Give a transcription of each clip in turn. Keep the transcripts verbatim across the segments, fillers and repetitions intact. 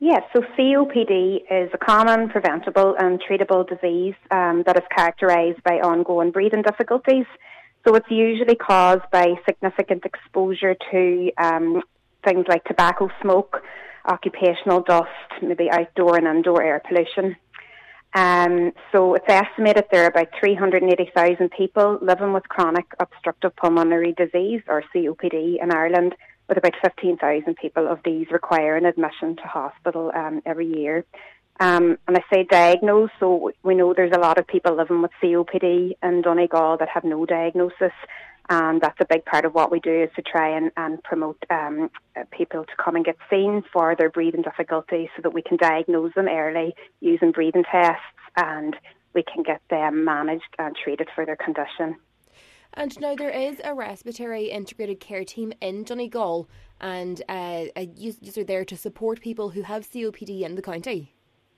Yes, so C O P D is a common, preventable and treatable disease um, that is characterised by ongoing breathing difficulties. So it's usually caused by significant exposure to um, things like tobacco smoke, occupational dust, maybe outdoor and indoor air pollution. Um, so it's estimated there are about three hundred eighty thousand people living with chronic obstructive pulmonary disease, or C O P D, in Ireland, with about fifteen thousand people of these requiring admission to hospital um, every year. Um, and I say diagnosed, so we know there's a lot of people living with C O P D in Donegal that have no diagnosis, and that's a big part of what we do, is to try and, and promote um, people to come and get seen for their breathing difficulties so that we can diagnose them early using breathing tests, and we can get them managed and treated for their condition. And now there is a respiratory integrated care team in Donegal, and uh, you are there to support people who have C O P D in the county.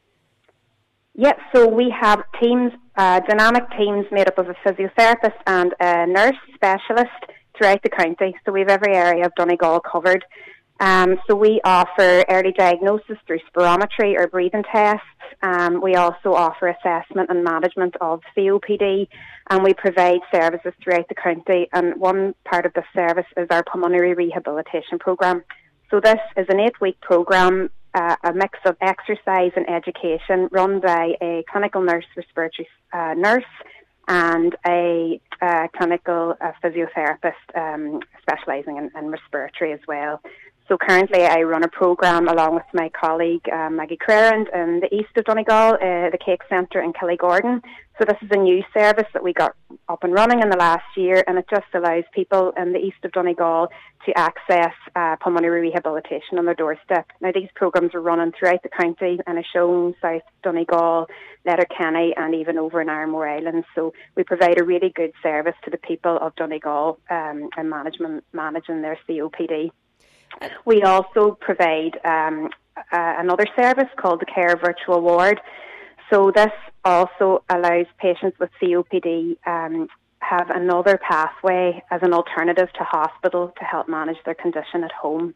Yes, so we have teams, uh, dynamic teams made up of a physiotherapist and a nurse specialist throughout the county. So we have every area of Donegal covered. Um, so we offer early diagnosis through spirometry or breathing tests. Um, we also offer assessment and management of C O P D, and we provide services throughout the county. And one part of the service is our pulmonary rehabilitation programme. So this is an eight-week programme, uh, a mix of exercise and education, run by a clinical nurse respiratory uh, nurse and a uh, clinical uh, physiotherapist um, specialising in, in respiratory as well. So currently I run a programme along with my colleague uh, Maggie Crerand in the east of Donegal, uh, the Cake Centre in Killygordon. So this is a new service that we got up and running in the last year, and it just allows people in the east of Donegal to access uh, pulmonary rehabilitation on their doorstep. Now these programmes are running throughout the county, and are shown South Donegal, Letterkenny and even over in Armore Islands. So we provide a really good service to the people of Donegal um, and management managing their C O P D. We also provide um, uh, another service called the Care Virtual Ward. So this also allows patients with C O P D um, have another pathway as an alternative to hospital to help manage their condition at home.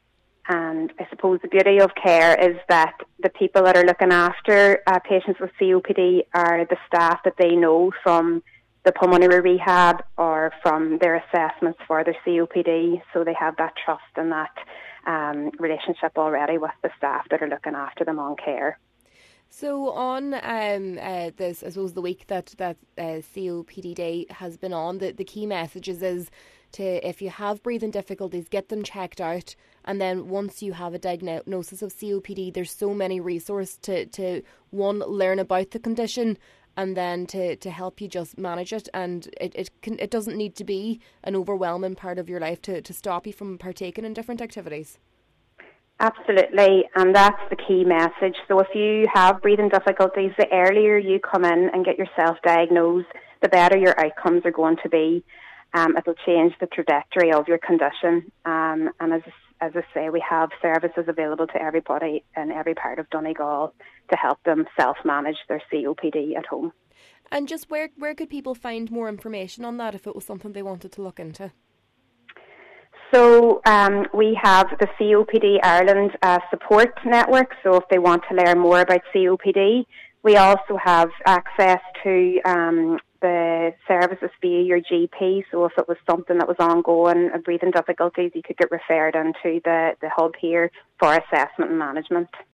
And I suppose the beauty of care is that the people that are looking after uh, patients with C O P D are the staff that they know from the pulmonary rehab or from their assessments for their C O P D, so they have that trust and that um, relationship already with the staff that are looking after them on care. So on um, uh, this, I suppose the week that that uh, C O P D Day has been on, the, the key messages is to, if you have breathing difficulties, get them checked out, and then once you have a diagnosis of C O P D, there's so many resources to, to one, learn about the condition, and then to, to help you just manage it. And it it, can, it doesn't need to be an overwhelming part of your life to, to stop you from partaking in different activities. Absolutely, and that's the key message. So if you have breathing difficulties, the earlier you come in and get yourself diagnosed, the better your outcomes are going to be. Um, it'll change the trajectory of your condition. Um, and as as I say, we have services available to everybody in every part of Donegal to help them self-manage their C O P D at home. And just where, where could people find more information on that if it was something they wanted to look into? So um, we have the C O P D Ireland uh, support network, so if they want to learn more about C O P D, we also have access to um, the services via your G P, so if it was something that was ongoing, uh, breathing difficulties, you could get referred into the, the hub here for assessment and management.